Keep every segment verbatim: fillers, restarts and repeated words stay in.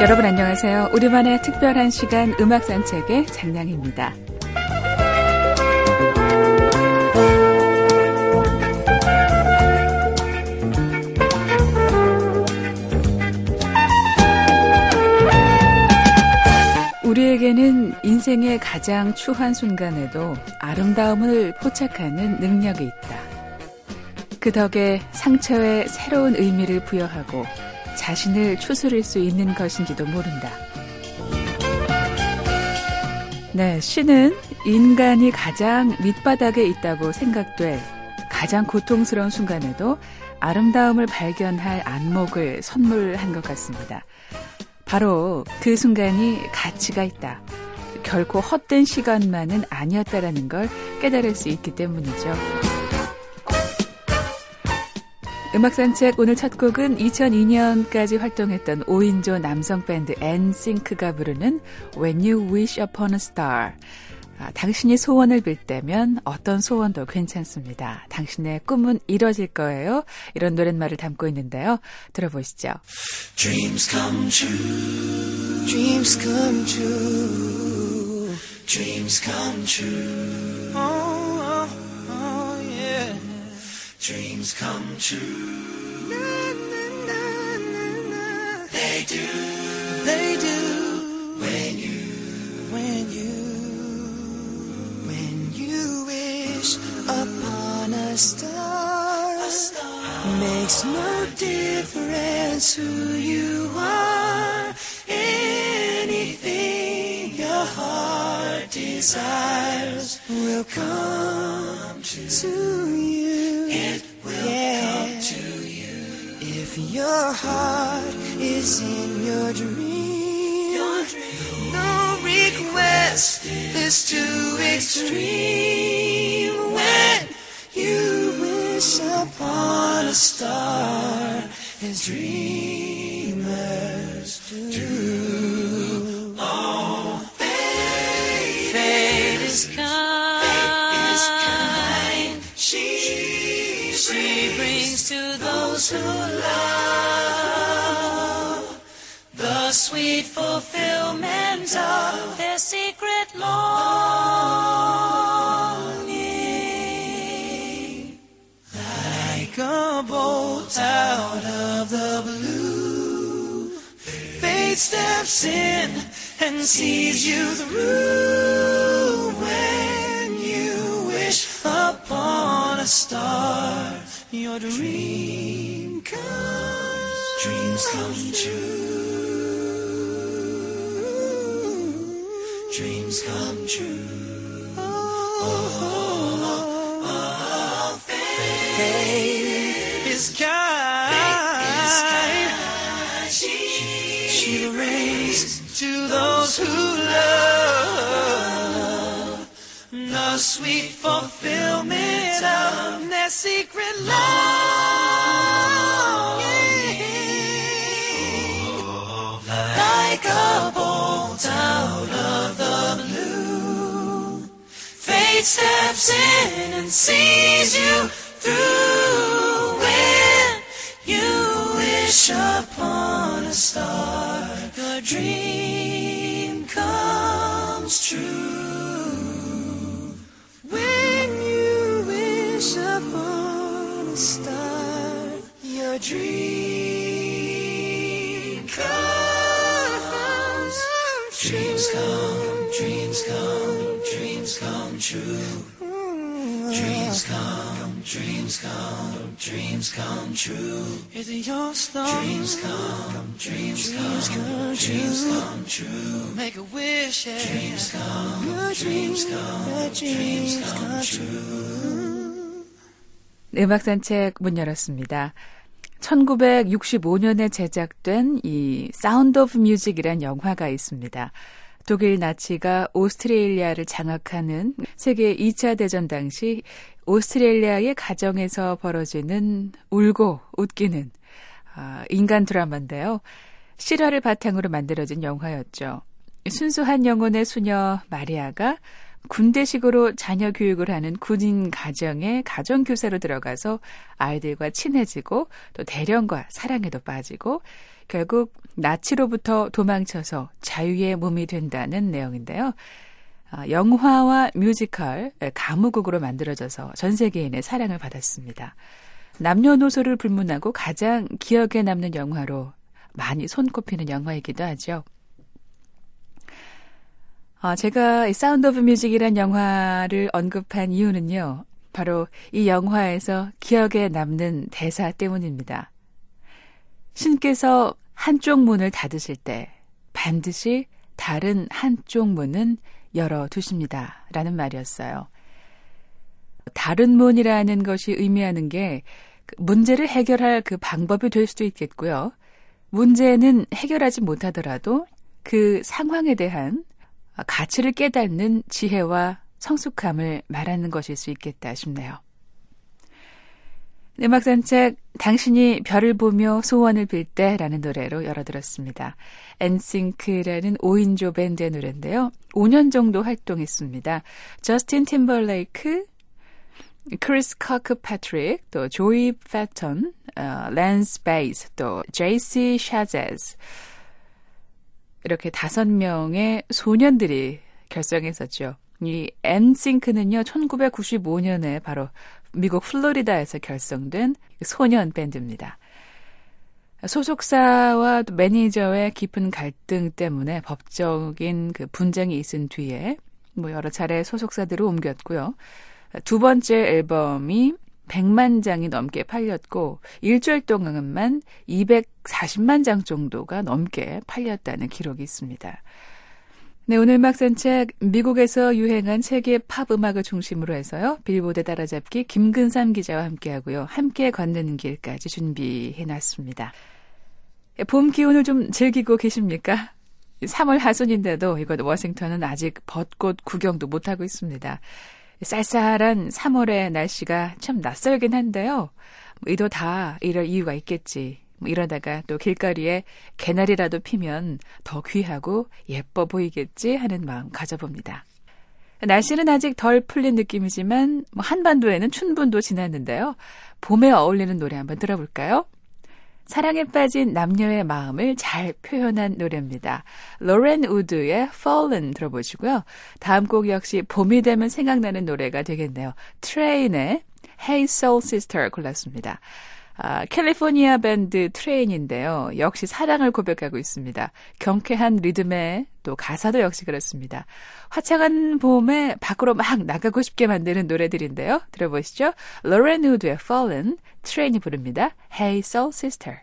여러분 안녕하세요. 우리만의 특별한 시간 음악 산책의 장량입니다. 우리에게는 인생의 가장 추한 순간에도 아름다움을 포착하는 능력이 있다. 그 덕에 상처에 새로운 의미를 부여하고 자신을 추스릴 수 있는 것인지도 모른다. 네, 시는 인간이 가장 밑바닥에 있다고 생각될 가장 고통스러운 순간에도 아름다움을 발견할 안목을 선물한 것 같습니다. 바로 그 순간이 가치가 있다. 결코 헛된 시간만은 아니었다라는 걸 깨달을 수 있기 때문이죠. 음악산책 오늘 첫 곡은 이천이 년까지 활동했던 오 인조 남성 밴드 엔싱크가 부르는 When You Wish Upon a Star. 아, 당신이 소원을 빌 때면 어떤 소원도 괜찮습니다. 당신의 꿈은 이뤄질 거예요. 이런 노랫말을 담고 있는데요. 들어보시죠. Dreams come true. Dreams come true. Dreams come true. Oh, oh, oh yeah. Dreams come true. Na, na, na, na, na. They do. They do. When you, when you, when you wish upon a star, a star. Makes no difference who you are. Anything your heart desires will come to you. It will yeah. come to you. If your heart is in your dream, your dream. No request is too extreme. When you wish upon a star, as dreamers do. Oh, fate, fate is kind. Fate is kind. She She brings to those who love the sweet fulfillment of their secret longing. Like a bolt out of the blue, fate steps in and sees you through. When you wish upon a star, your dream comes, dreams come true, dreams come true. Oh, oh, oh, oh, fate, fate is kind. Fate is kind. She, she brings to those who love the sweet fulfillment of their secret longing. Like a bolt out of the blue, fate steps in and sees you through. When you wish upon a star, your dream comes true. When you wish upon a star, your dream comes true. Dreams come, dreams come, dreams come true. Dreams come, dreams come, dreams come true. Is it your star? Dreams come, dreams come, dreams come true. Make a wish, yeah. Dreams come, dreams come, dreams come true. 음악산책 문 열었습니다. 천구백육십오 년에 제작된 이 사운드 오브 뮤직이란 영화가 있습니다. 독일 나치가 오스트레일리아를 장악하는 세계 이 차 대전 당시 오스트레일리아의 가정에서 벌어지는 울고 웃기는 인간 드라마인데요. 실화를 바탕으로 만들어진 영화였죠. 순수한 영혼의 수녀 마리아가 군대식으로 자녀 교육을 하는 군인 가정에 가정교사로 들어가서 아이들과 친해지고 또 대령과 사랑에도 빠지고 결국 나치로부터 도망쳐서 자유의 몸이 된다는 내용인데요. 영화와 뮤지컬, 가무곡으로 만들어져서 전 세계인의 사랑을 받았습니다. 남녀노소를 불문하고 가장 기억에 남는 영화로 많이 손꼽히는 영화이기도 하죠. 어, 제가 사운드 오브 뮤직이란 영화를 언급한 이유는요. 바로 이 영화에서 기억에 남는 대사 때문입니다. 신께서 한쪽 문을 닫으실 때 반드시 다른 한쪽 문은 열어두십니다. 라는 말이었어요. 다른 문이라는 것이 의미하는 게 문제를 해결할 그 방법이 될 수도 있겠고요. 문제는 해결하지 못하더라도 그 상황에 대한 가치를 깨닫는 지혜와 성숙함을 말하는 것일 수 있겠다 싶네요. 음악 산책, 당신이 별을 보며 소원을 빌 때라는 노래로 열어들었습니다. 엔싱크라는 오 인조 밴드의 노래인데요. 오 년 정도 활동했습니다. 저스틴 팀벌레이크, 크리스 커크패트릭, 또 조이 패턴, 어, 랜스 베이스, 또 제이씨 샤제스 이렇게 다섯 명의 소년들이 결성했었죠. 이 엔싱크는요, 천구백구십오 년에 바로 미국 플로리다에서 결성된 소년 밴드입니다. 소속사와 매니저의 깊은 갈등 때문에 법적인 그 분쟁이 있은 뒤에 뭐 여러 차례 소속사들을 옮겼고요. 두 번째 앨범이 백만 장이 넘게 팔렸고 일주일 동안만 이백사십만 장 정도가 넘게 팔렸다는 기록이 있습니다. 네, 오늘 음악 산책, 미국에서 유행한 세계 팝 음악을 중심으로 해서요. 빌보드 따라잡기 김근삼 기자와 함께하고요. 함께 걷는 길까지 준비해놨습니다. 봄 기온을 좀 즐기고 계십니까? 삼월 하순인데도 이곳 워싱턴은 아직 벚꽃 구경도 못하고 있습니다. 쌀쌀한 삼월의 날씨가 참 낯설긴 한데요. 이도 다 이럴 이유가 있겠지. 뭐 이러다가 또 길거리에 개나리라도 피면 더 귀하고 예뻐 보이겠지 하는 마음 가져봅니다. 날씨는 아직 덜 풀린 느낌이지만 뭐 한반도에는 춘분도 지났는데요. 봄에 어울리는 노래 한번 들어볼까요? 사랑에 빠진 남녀의 마음을 잘 표현한 노래입니다. 로렌 우드의 Fallen 들어보시고요. 다음 곡 역시 봄이 되면 생각나는 노래가 되겠네요. 트레인의 Hey Soul Sister 골랐습니다. 아, 캘리포니아 밴드 트레인인데요. 역시 사랑을 고백하고 있습니다. 경쾌한 리듬에 또 가사도 역시 그렇습니다. 화창한 봄에 밖으로 막 나가고 싶게 만드는 노래들인데요. 들어보시죠. 로렌 우드의 Fallen, 트레인이 부릅니다. Hey Soul Sister.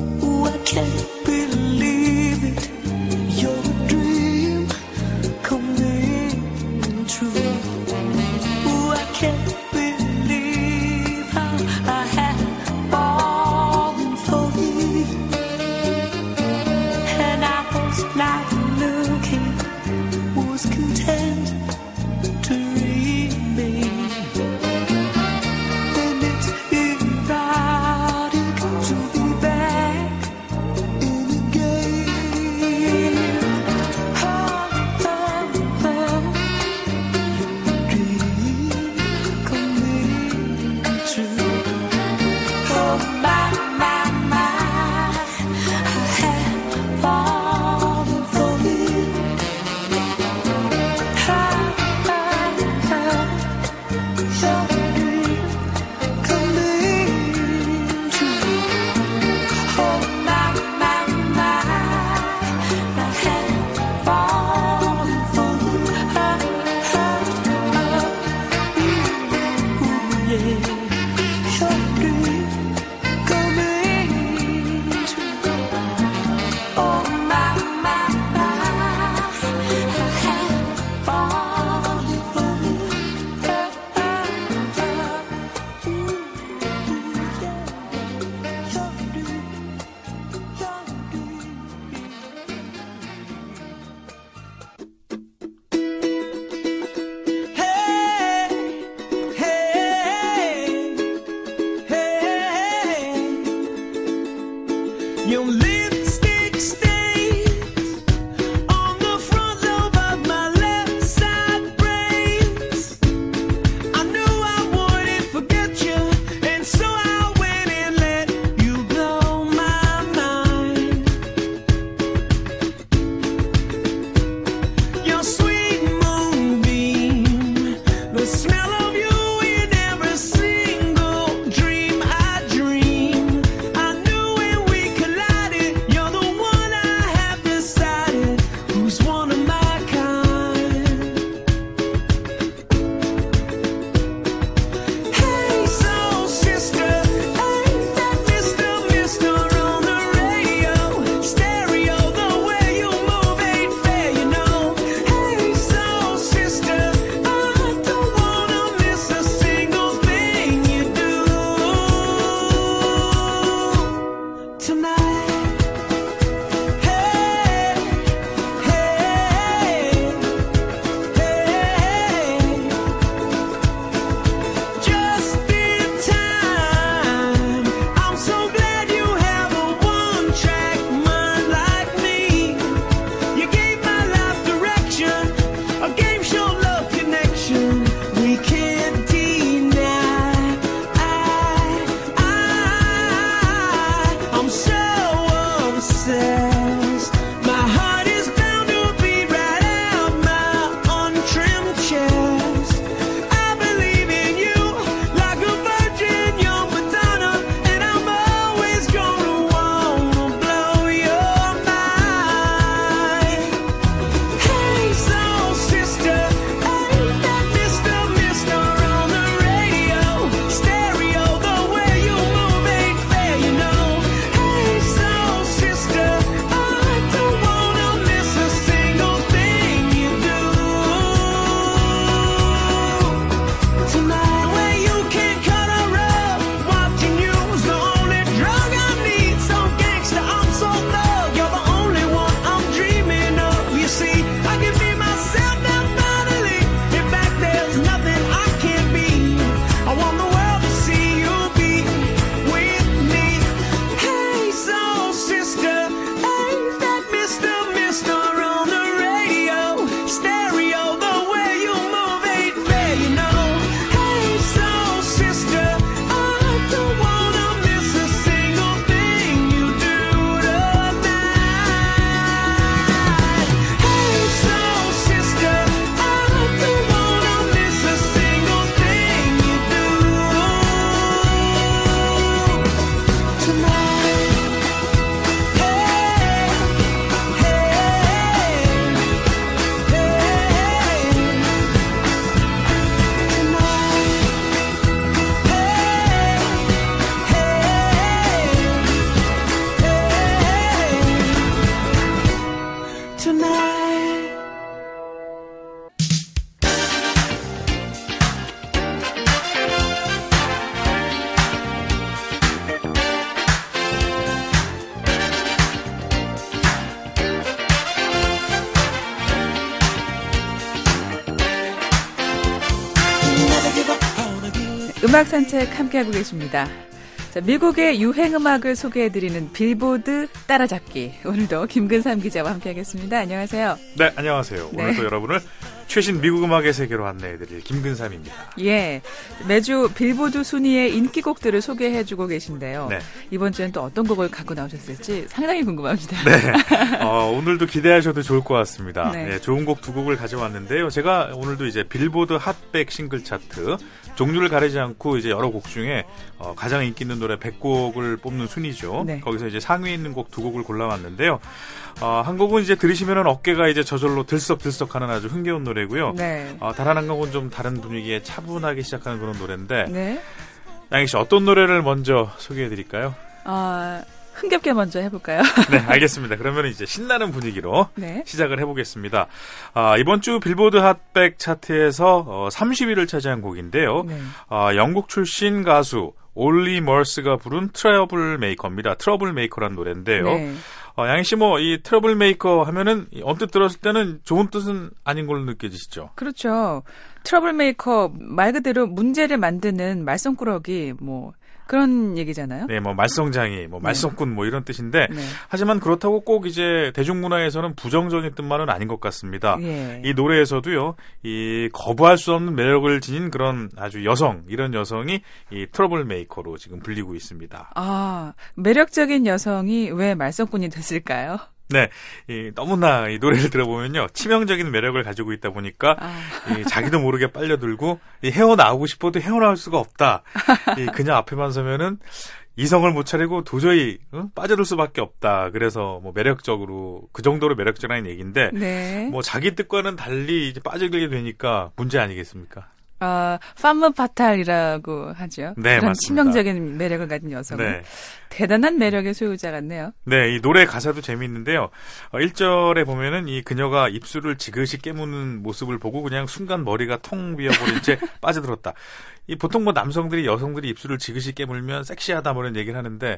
Collided 음악 산책 함께하고 계십니다. 자, 미국의 유행 음악을 소개해드리는 빌보드 따라잡기. 오늘도 김근삼 기자와 함께하겠습니다. 안녕하세요. 네, 안녕하세요. 네. 오늘도 여러분을 최신 미국 음악의 세계로 안내해드릴 김근삼입니다. 예, 매주 빌보드 순위의 인기곡들을 소개해주고 계신데요. 네. 이번 주엔 또 어떤 곡을 갖고 나오셨을지 상당히 궁금합니다. 네, 어, 오늘도 기대하셔도 좋을 것 같습니다. 네. 네, 좋은 곡 두 곡을 가져왔는데요. 제가 오늘도 이제 빌보드 핫백 싱글 차트 종류를 가리지 않고 이제 여러 곡 중에 어, 가장 인기 있는 노래 백 곡을 뽑는 순위죠. 네. 거기서 이제 상위에 있는 곡 두 곡을 골라왔는데요. 어, 한 곡은 이제 들으시면은 어깨가 이제 저절로 들썩들썩하는 아주 흥겨운 노래고요. 네. 어, 다른 한 곡은 좀 다른 분위기에 차분하게 시작하는 그런 노래인데. 네. 양희 씨 어떤 노래를 먼저 소개해드릴까요? 아. 흥겹게 먼저 해볼까요? 네, 알겠습니다. 그러면 이제 신나는 분위기로 네. 시작을 해보겠습니다. 아, 이번 주 빌보드 핫백 차트에서 어, 삼십 위를 차지한 곡인데요. 네. 아, 영국 출신 가수 올리 머스가 부른 트러블 메이커입니다. 트러블 메이커라는 노래인데요. 네. 어, 양희 씨 뭐 이 트러블 메이커 하면은 언뜻 들었을 때는 좋은 뜻은 아닌 걸로 느껴지시죠? 그렇죠. 트러블 메이커 말 그대로 문제를 만드는 말썽꾸러기 뭐 그런 얘기잖아요. 네, 뭐 말썽장이, 뭐 말썽꾼 네. 뭐 이런 뜻인데 네. 하지만 그렇다고 꼭 이제 대중문화에서는 부정적인 뜻만은 아닌 것 같습니다. 예. 이 노래에서도요, 이 거부할 수 없는 매력을 지닌 그런 아주 여성, 이런 여성이 이 트러블 메이커로 지금 불리고 있습니다. 아, 매력적인 여성이 왜 말썽꾼이 됐을까요? 네, 이, 너무나 이 노래를 들어보면요 치명적인 매력을 가지고 있다 보니까 아. 이, 자기도 모르게 빨려들고 이, 헤어나오고 싶어도 헤어나올 수가 없다. 이, 그냥 앞에만 서면은 이성을 못 차리고 도저히 응? 빠져들 수밖에 없다. 그래서 뭐 매력적으로 그 정도로 매력적이라는 얘기인데 네. 뭐 자기 뜻과는 달리 이제 빠져들게 되니까 문제 아니겠습니까? 아, 파무 파탈이라고 하죠. 네, 그런 맞습니다. 치명적인 매력을 가진 여성은 네. 대단한 매력의 소유자 같네요. 네, 이 노래 가사도 재미있는데요. 어, 일 절에 보면은 이 그녀가 입술을 지그시 깨무는 모습을 보고 그냥 순간 머리가 텅 비어버린 채 빠져들었다. 이 보통 뭐 남성들이 여성들이 입술을 지그시 깨물면 섹시하다 뭐 이런 얘기를 하는데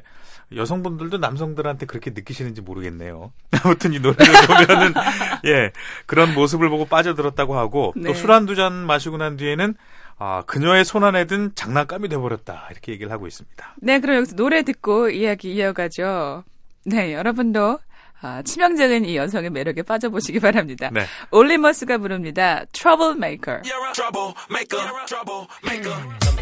여성분들도 남성들한테 그렇게 느끼시는지 모르겠네요. 아무튼 이 노래를 보면은 예 그런 모습을 보고 빠져들었다고 하고 네. 또 술 한두 잔 마시고 난 뒤에는 아, 그녀의 손 안에 든 장난감이 돼버렸다. 이렇게 얘기를 하고 있습니다. 네, 그럼 여기서 노래 듣고 이야기 이어가죠. 네, 여러분도 아, 치명적인 이 여성의 매력에 빠져보시기 바랍니다. 네. 올리 머스가 부릅니다. Trouble Maker. Trouble Maker. Trouble Maker.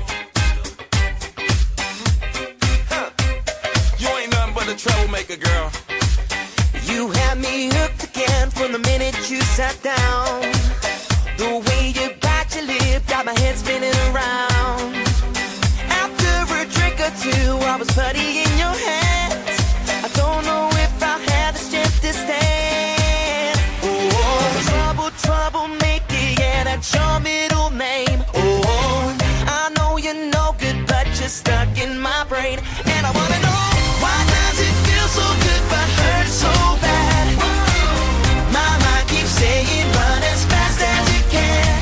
You ain't nothing but a troublemaker, girl. You had me hooked again from the minute you sat down. The way you bite your lip got my head spinning around. After a drink or two, I was putty in your hands. I don't know if I had the strength to stand. Oh, trouble, trouble, make it, yeah, that's your middle name. Oh, I know you're no good, but you're stuck in my brain. And I wanna know, why does it feel so good but hurt so bad? My mind keeps saying run as fast as you can.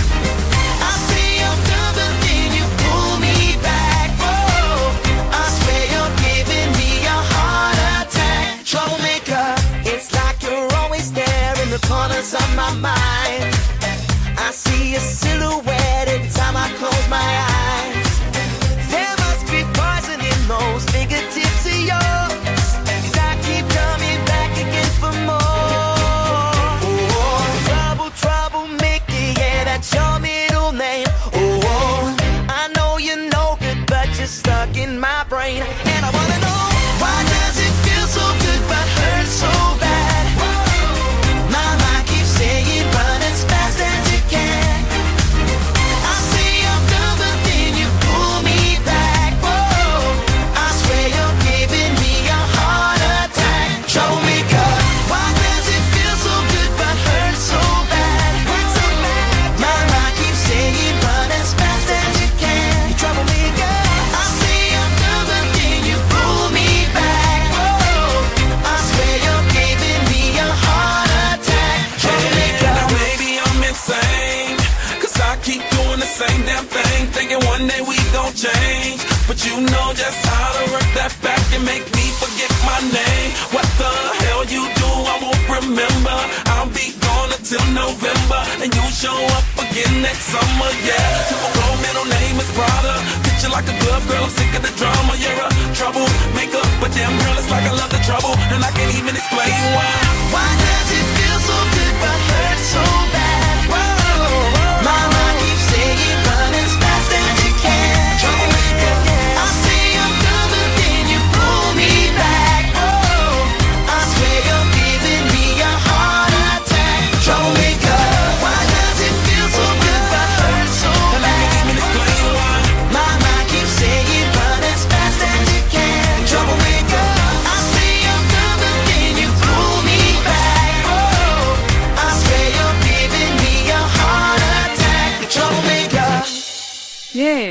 I say I'm done, but then you pull me back. Oh, I swear you're giving me a heart attack. Troublemaker, it's like you're always there in the corners of my mind. I see a silhouette every time I close my eyes. There must be poison in those fingertips of yours, 'cause I keep coming back again for more. Oh, trouble, trouble, make it, yeah, that's your middle name. Oh, I know you're no good, but you're stuck in my brain. And I wanna know, why does it feel so good but hurt so bad? My mind keeps saying run as fast as you can. I say I'm done, but then you pull me back. Whoa, I swear you're giving me a heart attack. Troublemaker, why does it feel so good but hurt so bad? Hurt so bad. My mind keeps saying run as fast as you can. You troublemaker, I say I'm done, but then you pull me back. Whoa, I swear you're giving me a heart attack. Troublemaker. Now maybe I'm insane, 'cause I keep doing the same damn thing, thinking one day we gon' change. But you know just how to work that back and make me forget my name. What the hell you do, I won't remember. I'll be gone until November, and you show up again next summer, yeah. Typical middle name is Prada.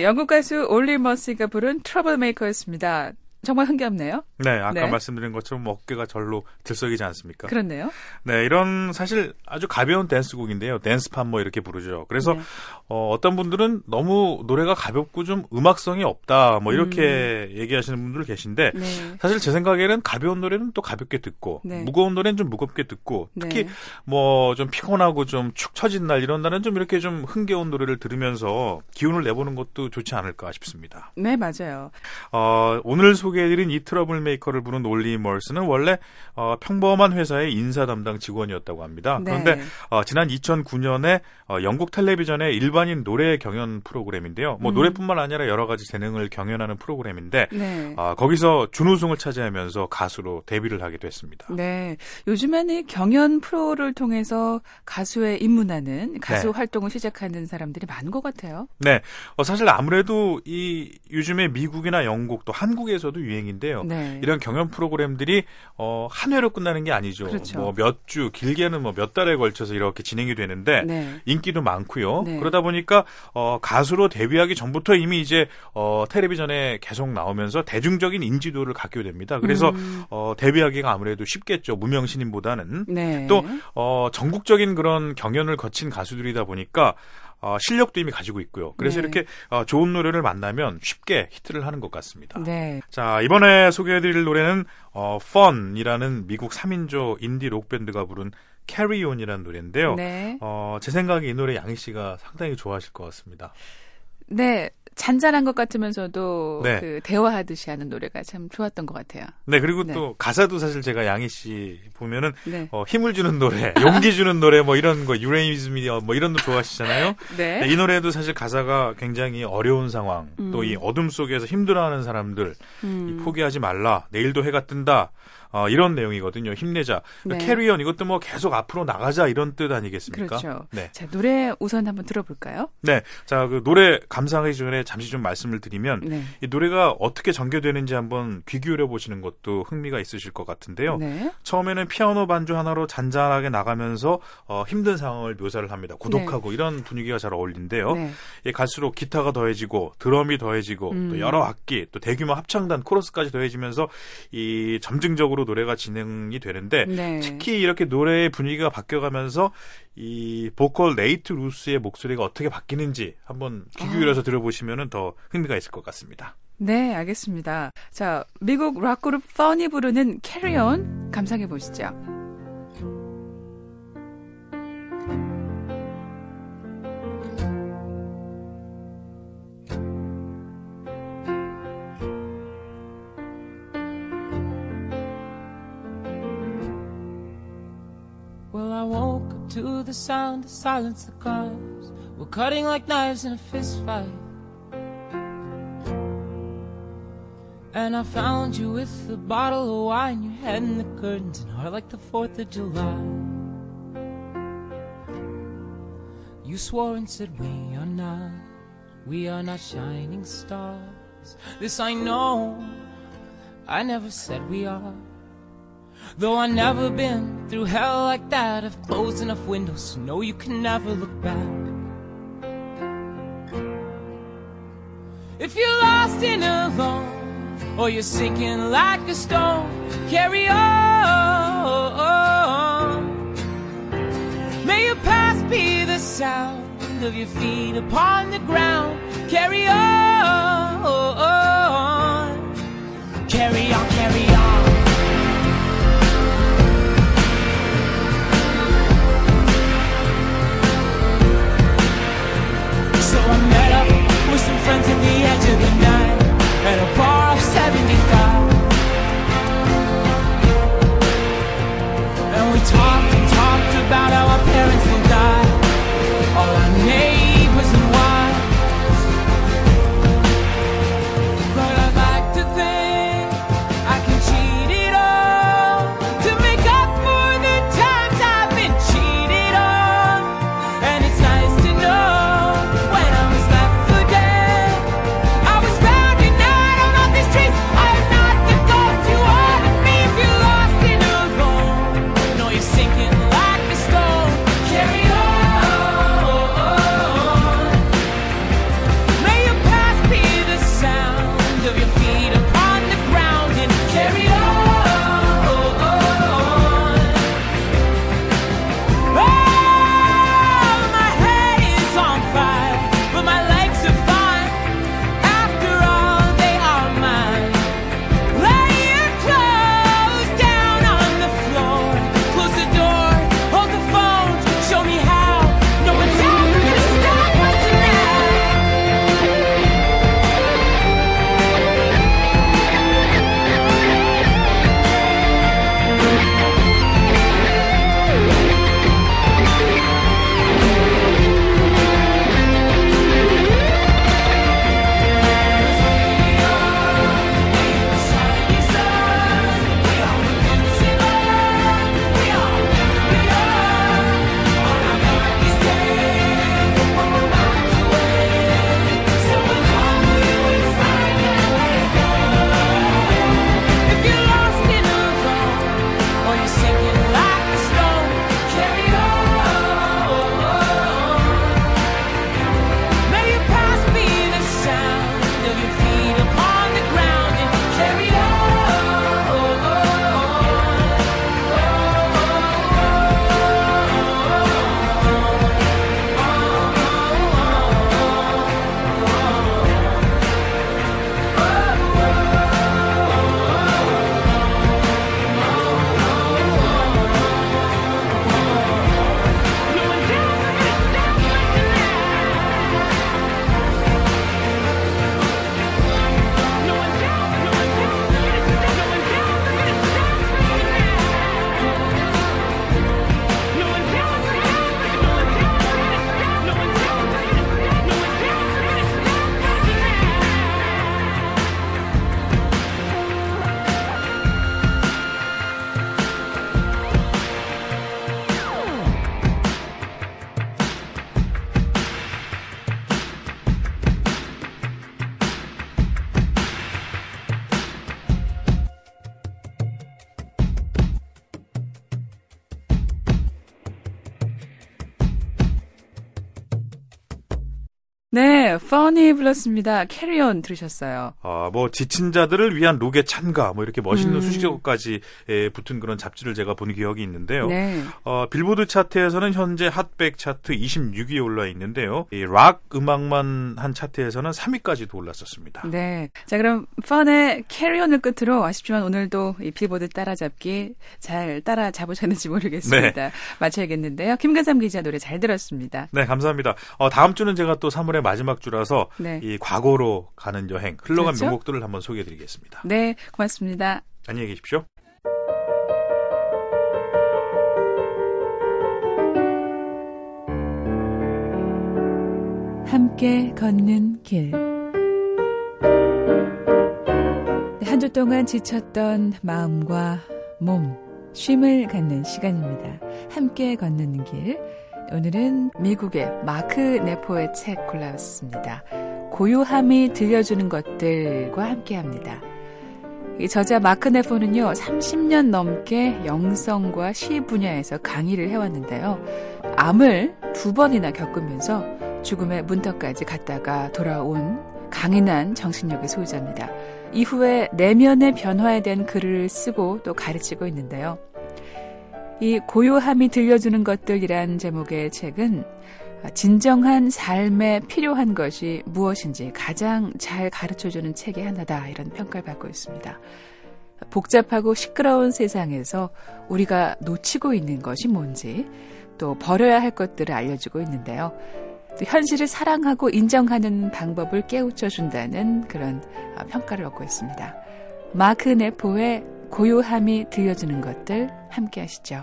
영국 가수 올리 머시가 부른 트러블메이커였습니다. 정말 흥겹네요. 네, 아까 네. 말씀드린 것처럼 어깨가 절로 들썩이지 않습니까? 그렇네요. 네, 이런 사실 아주 가벼운 댄스곡인데요. 댄스팝 뭐 이렇게 부르죠. 그래서 네. 어, 어떤 분들은 너무 노래가 가볍고 좀 음악성이 없다 뭐 이렇게 음. 얘기하시는 분들 계신데 네. 사실 제 생각에는 가벼운 노래는 또 가볍게 듣고 네. 무거운 노래는 좀 무겁게 듣고 특히 네. 뭐 좀 피곤하고 좀 축 처진 날 이런 날은 좀 이렇게 좀 흥겨운 노래를 들으면서 기운을 내보는 것도 좋지 않을까 싶습니다. 네, 맞아요. 어, 오늘 소개해드린 이 트러블 메이커를 부른 올리 머스는 원래 어, 평범한 회사의 인사 담당 직원이었다고 합니다. 네. 그런데 어, 지난 이천구 년에 어, 영국 텔레비전의 일반인 노래 경연 프로그램인데요. 뭐 음. 노래뿐만 아니라 여러 가지 재능을 경연하는 프로그램인데 네. 어, 거기서 준우승을 차지하면서 가수로 데뷔를 하게 됐습니다. 네. 요즘에는 경연 프로를 통해서 가수에 입문하는 가수 네. 활동을 시작하는 사람들이 많은 것 같아요. 네, 어, 사실 아무래도 이 요즘에 미국이나 영국 또 한국에서도 유행인데요. 네. 이런 경연 프로그램들이 어, 한 회로 끝나는 게 아니죠. 그렇죠. 뭐 몇 주, 길게는 뭐 몇 달에 걸쳐서 이렇게 진행이 되는데 네. 인기도 많고요. 네. 그러다 보니까 어, 가수로 데뷔하기 전부터 이미 이제 어, 텔레비전에 계속 나오면서 대중적인 인지도를 갖게 됩니다. 그래서 음. 어, 데뷔하기가 아무래도 쉽겠죠. 무명 신인보다는. 네. 또 어, 전국적인 그런 경연을 거친 가수들이다 보니까 어, 실력도 이미 가지고 있고요. 그래서 네. 이렇게 어, 좋은 노래를 만나면 쉽게 히트를 하는 것 같습니다. 네. 자, 이번에 소개해드릴 노래는 어, Fun이라는 미국 삼 인조 인디 록밴드가 부른 Carry On이라는 노래인데요. 네. 어, 제 생각에 이 노래 양희 씨가 상당히 좋아하실 것 같습니다. 네. 잔잔한 것 같으면서도 네. 그 대화하듯이 하는 노래가 참 좋았던 것 같아요. 네, 그리고 네. 또 가사도 사실 제가 양희 씨 보면은 네. 어, 힘을 주는 노래, 용기 주는 노래 뭐 이런 거 유레이즘이 뭐 이런 거 좋아하시잖아요. 네. 네, 이 노래도 사실 가사가 굉장히 어려운 상황, 음. 또 이 어둠 속에서 힘들어하는 사람들, 음. 이 포기하지 말라, 내일도 해가 뜬다, 어, 이런 내용이거든요. 힘내자. 네. 캐리언 이것도 뭐 계속 앞으로 나가자 이런 뜻 아니겠습니까? 그렇죠. 네. 자, 노래 우선 한번 들어볼까요? 네. 자, 그 노래 감상하기 전에 잠시 좀 말씀을 드리면 네. 이 노래가 어떻게 전개되는지 한번 귀 기울여 보시는 것도 흥미가 있으실 것 같은데요. 네. 처음에는 피아노 반주 하나로 잔잔하게 나가면서 어, 힘든 상황을 묘사를 합니다. 고독하고 이런 분위기가 잘 어울린데요. 네. 예, 갈수록 기타가 더해지고 드럼이 더해지고 음. 또 여러 악기 또 대규모 합창단 코러스까지 더해지면서 이 점증적으로 노래가 진행이 되는데 네. 특히 이렇게 노래의 분위기가 바뀌어가면서 이 보컬 네이트 루스의 목소리가 어떻게 바뀌는지 한번 귀 기울여서 아. 들어보시면 더 흥미가 있을 것 같습니다. 네, 알겠습니다. 자, 미국 락그룹 Fun이 부르는 Carry On 감상해 보시죠. Well, I woke up to the sound of silence. The cars were cutting like knives in a fist fight. And I found you with a bottle of wine, your head in the curtains, and heart like the fourth of July. You swore and said we are not, we are not shining stars. This I know, I never said we are. Though I've never been through hell like that, I've closed enough windows to know you can never look back. If you're lost and alone, or you're sinking like a stone, carry on. May your past be the sound of your feet upon the ground. Carry on. Carry on, carry on. So I met up with some friends at the edge of the night at a bar off seventy-five. And we talked and talked about how our parents will die, all our neighbors and wives. 네, Funny 불렀습니다. Carry On 들으셨어요. 아, 뭐 지친 자들을 위한 록의 찬가 뭐 이렇게 멋있는 음. 수식어까지 에, 붙은 그런 잡지를 제가 본 기억이 있는데요. 네. 어, 빌보드 차트에서는 현재 핫백 차트 이십육 위에 올라 있는데요. 이 락 음악만 한 차트에서는 삼 위까지도 올랐었습니다. 네. 자, 그럼 Fun의 Carry On을 끝으로 아쉽지만 오늘도 이 빌보드 따라잡기 잘 따라잡으셨는지 모르겠습니다. 네. 마쳐야겠는데요. 김근삼 기자 노래 잘 들었습니다. 네, 감사합니다. 어, 다음 주는 제가 또 삼월의 마지막 주라서 네. 이 과거로 가는 여행, 흘러간 그렇죠? 명곡들을 한번 소개해드리겠습니다. 네, 고맙습니다. 안녕히 계십시오. 함께 걷는 길. 한 주 동안 지쳤던 마음과 몸, 쉼을 갖는 시간입니다. 함께 걷는 길. 오늘은 미국의 마크 네포의 책 골라왔습니다. 고요함이 들려주는 것들과 함께합니다. 이 저자 마크 네포는요, 삼십 년 넘게 영성과 시 분야에서 강의를 해왔는데요. 암을 두 번이나 겪으면서 죽음의 문턱까지 갔다가 돌아온 강인한 정신력의 소유자입니다. 이후에 내면의 변화에 대한 글을 쓰고 또 가르치고 있는데요. 이 고요함이 들려주는 것들이란 제목의 책은 진정한 삶에 필요한 것이 무엇인지 가장 잘 가르쳐주는 책의 하나다, 이런 평가를 받고 있습니다. 복잡하고 시끄러운 세상에서 우리가 놓치고 있는 것이 뭔지, 또 버려야 할 것들을 알려주고 있는데요. 또 현실을 사랑하고 인정하는 방법을 깨우쳐준다는 그런 평가를 얻고 있습니다. 마크 네포의 고요함이 들려주는 것들, 함께 하시죠.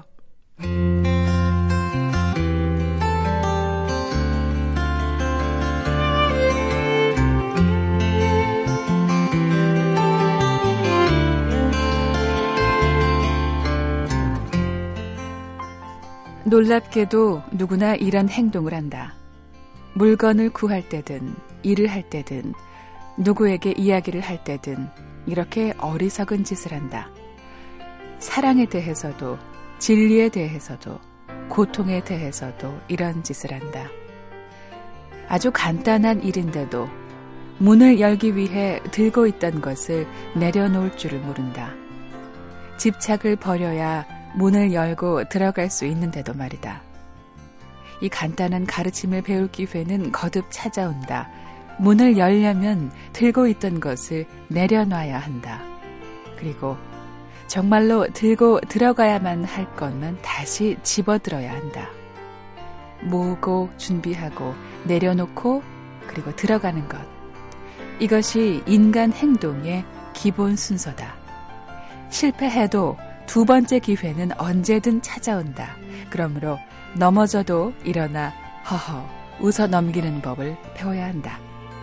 놀랍게도 누구나 이런 행동을 한다. 물건을 구할 때든 일을 할 때든 누구에게 이야기를 할 때든 이렇게 어리석은 짓을 한다. 사랑에 대해서도 진리에 대해서도 고통에 대해서도 이런 짓을 한다. 아주 간단한 일인데도 문을 열기 위해 들고 있던 것을 내려놓을 줄을 모른다. 집착을 버려야 문을 열고 들어갈 수 있는데도 말이다. 이 간단한 가르침을 배울 기회는 거듭 찾아온다. 문을 열려면 들고 있던 것을 내려놔야 한다. 그리고 정말로 들고 들어가야만 할 것만 다시 집어들어야 한다. 모으고 준비하고 내려놓고 그리고 들어가는 것. 이것이 인간 행동의 기본 순서다. 실패해도 두 번째 기회는 언제든 찾아온다. 그러므로 넘어져도 일어나 허허 웃어 넘기는 법을 배워야 한다.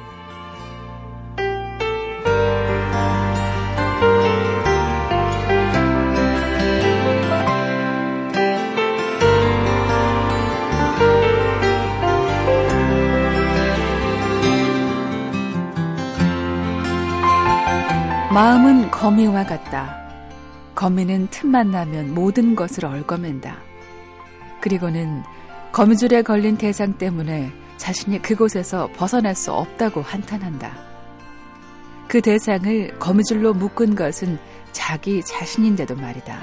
마음은 거미와 같다. 거미는 틈만 나면 모든 것을 얽어맨다. 그리고는 거미줄에 걸린 대상 때문에 자신이 그곳에서 벗어날 수 없다고 한탄한다. 그 대상을 거미줄로 묶은 것은 자기 자신인데도 말이다.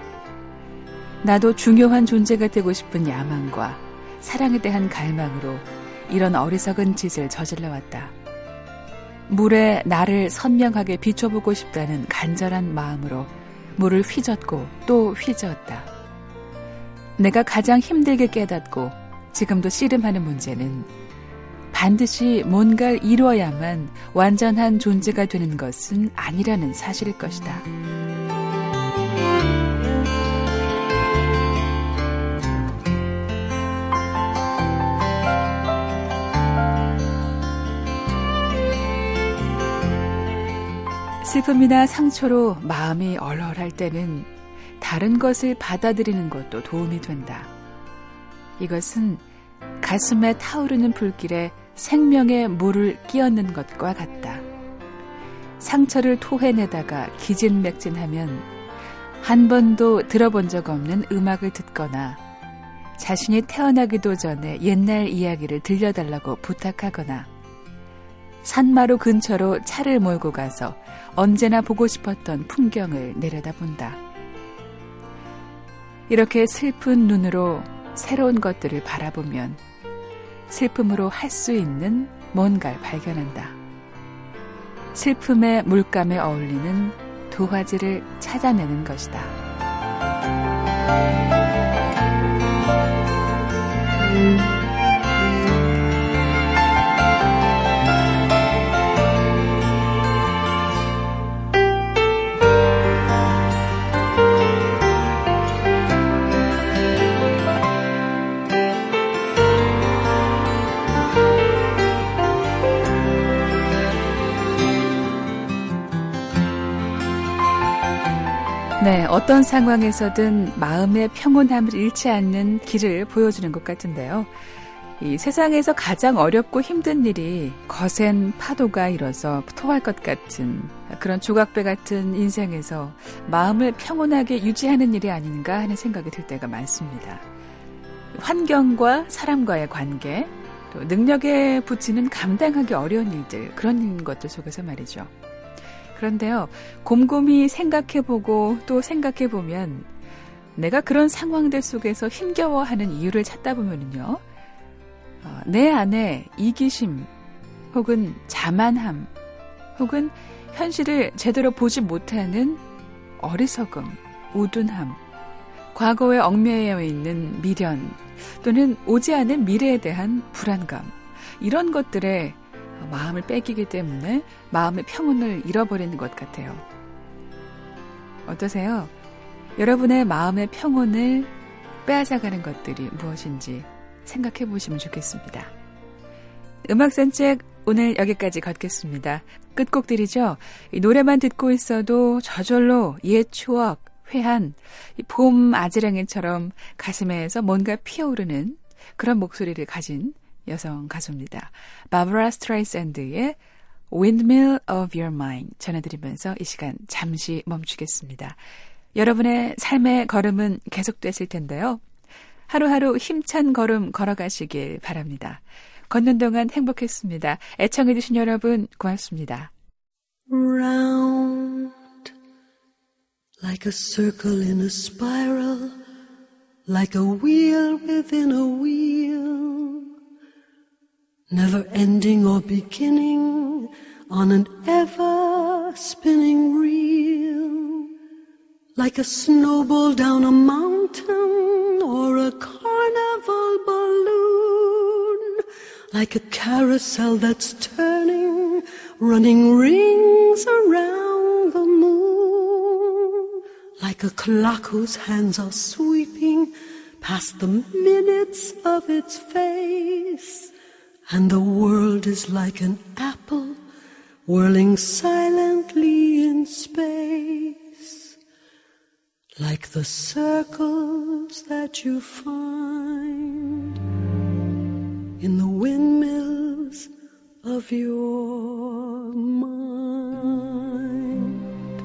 나도 중요한 존재가 되고 싶은 야망과 사랑에 대한 갈망으로 이런 어리석은 짓을 저질러왔다. 물에 나를 선명하게 비춰보고 싶다는 간절한 마음으로 물을 휘젓고 또 휘저었다. 내가 가장 힘들게 깨닫고 지금도 씨름하는 문제는 반드시 뭔가를 이루어야만 완전한 존재가 되는 것은 아니라는 사실일 것이다. 슬픔이나 상처로 마음이 얼얼할 때는 다른 것을 받아들이는 것도 도움이 된다. 이것은 가슴에 타오르는 불길에 생명의 물을 끼얹는 것과 같다. 상처를 토해내다가 기진맥진하면 한 번도 들어본 적 없는 음악을 듣거나 자신이 태어나기도 전에 옛날 이야기를 들려달라고 부탁하거나 산마루 근처로 차를 몰고 가서 언제나 보고 싶었던 풍경을 내려다본다. 이렇게 슬픈 눈으로 새로운 것들을 바라보면 슬픔으로 할 수 있는 뭔가를 발견한다. 슬픔의 물감에 어울리는 도화지를 찾아내는 것이다. 네, 어떤 상황에서든 마음의 평온함을 잃지 않는 길을 보여주는 것 같은데요. 이 세상에서 가장 어렵고 힘든 일이 거센 파도가 일어서 토할 것 같은 그런 조각배 같은 인생에서 마음을 평온하게 유지하는 일이 아닌가 하는 생각이 들 때가 많습니다. 환경과 사람과의 관계, 또 능력에 붙이는 감당하기 어려운 일들, 그런 것들 속에서 말이죠. 그런데요, 곰곰이 생각해보고 또 생각해보면 내가 그런 상황들 속에서 힘겨워하는 이유를 찾다 보면은요, 어, 내 안에 이기심 혹은 자만함 혹은 현실을 제대로 보지 못하는 어리석음, 우둔함, 과거에 얽매여 있는 미련 또는 오지 않은 미래에 대한 불안감, 이런 것들에 마음을 뺏기기 때문에 마음의 평온을 잃어버리는 것 같아요. 어떠세요? 여러분의 마음의 평온을 빼앗아가는 것들이 무엇인지 생각해 보시면 좋겠습니다. 음악 산책 오늘 여기까지 걷겠습니다. 끝곡들이죠. 이 노래만 듣고 있어도 저절로 옛 추억, 회한, 이 봄 아지랑이처럼 가슴에서 뭔가 피어오르는 그런 목소리를 가진 여성 가수입니다. 바브라 스트라이샌드의 Windmill of Your Mind 전해드리면서 이 시간 잠시 멈추겠습니다. 여러분의 삶의 걸음은 계속되실 텐데요. 하루하루 힘찬 걸음 걸어가시길 바랍니다. 걷는 동안 행복했습니다. 애청해주신 여러분 고맙습니다. Round like a circle in a spiral, like a wheel within a wheel. Never ending or beginning on an ever-spinning reel. Like a snowball down a mountain or a carnival balloon. Like a carousel that's turning, running rings around the moon. Like a clock whose hands are sweeping past the minutes of its face. And the world is like an apple whirling silently in space. Like the circles that you find in the windmills of your mind.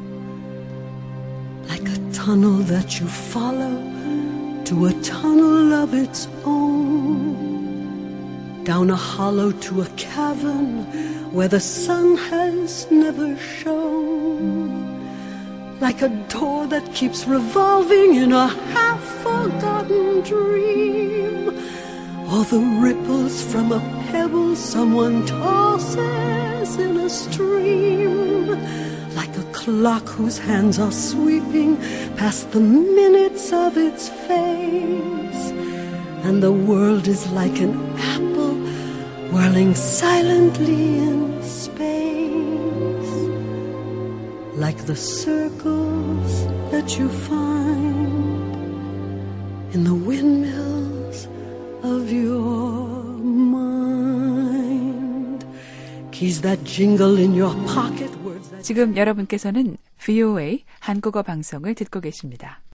Like a tunnel that you follow to a tunnel of its own. Down a hollow to a cavern where the sun has never shone. Like a door that keeps revolving in a half-forgotten dream. Or the ripples from a pebble someone tosses in a stream. Like a clock whose hands are sweeping past the minutes of its face. And the world is like an apple whirling silently in space. Like the circles that you find in the windmills of your mind. Keys that jingle in your pocket. Words that... 지금 여러분께서는 브이오에이 한국어 방송을 듣고 계십니다.